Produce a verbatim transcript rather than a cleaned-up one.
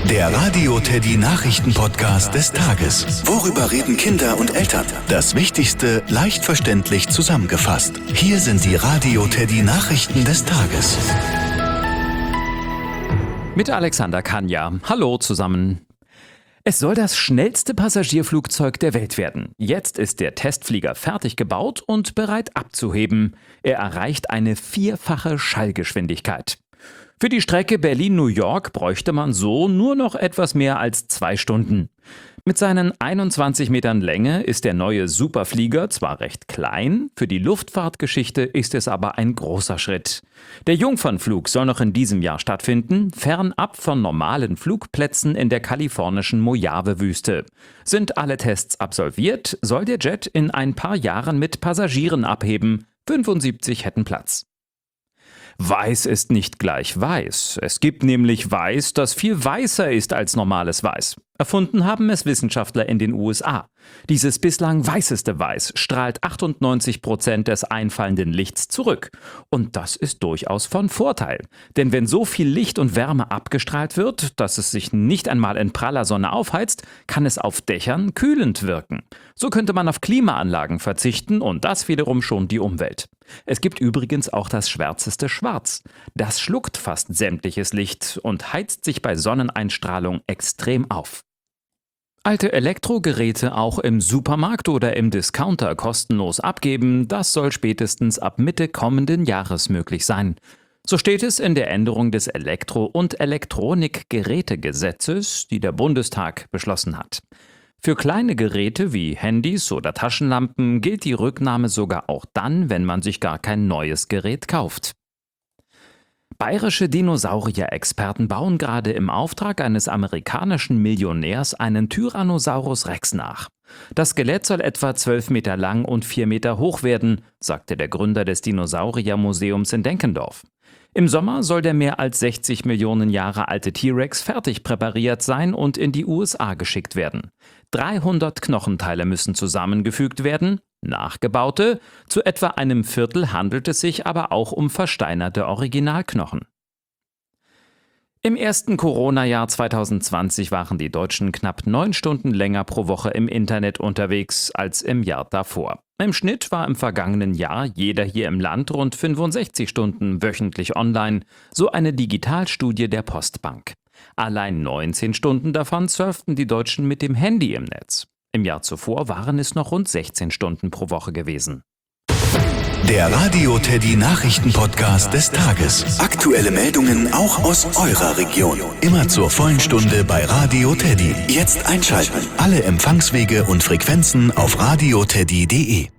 Der Radio Teddy Nachrichten-Podcast des Tages. Worüber reden Kinder und Eltern? Das Wichtigste leicht verständlich zusammengefasst. Hier sind die Radio Teddy Nachrichten des Tages. Mit Alexander Kanja. Hallo zusammen. Es soll das schnellste Passagierflugzeug der Welt werden. Jetzt ist der Testflieger fertig gebaut und bereit abzuheben. Er erreicht eine vierfache Schallgeschwindigkeit. Für die Strecke Berlin-New York bräuchte man so nur noch etwas mehr als zwei Stunden. Mit seinen einundzwanzig Metern Länge ist der neue Superflieger zwar recht klein, für die Luftfahrtgeschichte ist es aber ein großer Schritt. Der Jungfernflug soll noch in diesem Jahr stattfinden, fernab von normalen Flugplätzen in der kalifornischen Mojave-Wüste. Sind alle Tests absolviert, soll der Jet in ein paar Jahren mit Passagieren abheben. fünfundsiebzig hätten Platz. Weiß ist nicht gleich weiß. Es gibt nämlich Weiß, das viel weißer ist als normales Weiß. Erfunden haben es Wissenschaftler in den U S A. Dieses bislang weißeste Weiß strahlt achtundneunzig Prozent des einfallenden Lichts zurück. Und das ist durchaus von Vorteil. Denn wenn so viel Licht und Wärme abgestrahlt wird, dass es sich nicht einmal in praller Sonne aufheizt, kann es auf Dächern kühlend wirken. So könnte man auf Klimaanlagen verzichten und das wiederum schont die Umwelt. Es gibt übrigens auch das schwärzeste Schwarz. Das schluckt fast sämtliches Licht und heizt sich bei Sonneneinstrahlung extrem auf. Alte Elektrogeräte auch im Supermarkt oder im Discounter kostenlos abgeben, das soll spätestens ab Mitte kommenden Jahres möglich sein. So steht es in der Änderung des Elektro- und Elektronikgerätegesetzes, die der Bundestag beschlossen hat. Für kleine Geräte wie Handys oder Taschenlampen gilt die Rücknahme sogar auch dann, wenn man sich gar kein neues Gerät kauft. Bayerische Dinosaurier-Experten bauen gerade im Auftrag eines amerikanischen Millionärs einen Tyrannosaurus Rex nach. Das Skelett soll etwa zwölf Meter lang und vier Meter hoch werden, sagte der Gründer des Dinosaurier-Museums in Denkendorf. Im Sommer soll der mehr als sechzig Millionen Jahre alte T-Rex fertig präpariert sein und in die U S A geschickt werden. dreihundert Knochenteile müssen zusammengefügt werden, nachgebaute, zu etwa einem Viertel handelt es sich aber auch um versteinerte Originalknochen. Im ersten Corona-Jahr zwanzig zwanzig waren die Deutschen knapp neun Stunden länger pro Woche im Internet unterwegs als im Jahr davor. Im Schnitt war im vergangenen Jahr jeder hier im Land rund fünfundsechzig Stunden wöchentlich online, so eine Digitalstudie der Postbank. Allein neunzehn Stunden davon surften die Deutschen mit dem Handy im Netz. Im Jahr zuvor waren es noch rund sechzehn Stunden pro Woche gewesen. Der Radio Teddy Nachrichten-Podcast des Tages. Aktuelle Meldungen auch aus eurer Region. Immer zur vollen Stunde bei Radio Teddy. Jetzt einschalten. Alle Empfangswege und Frequenzen auf radioteddy punkt de.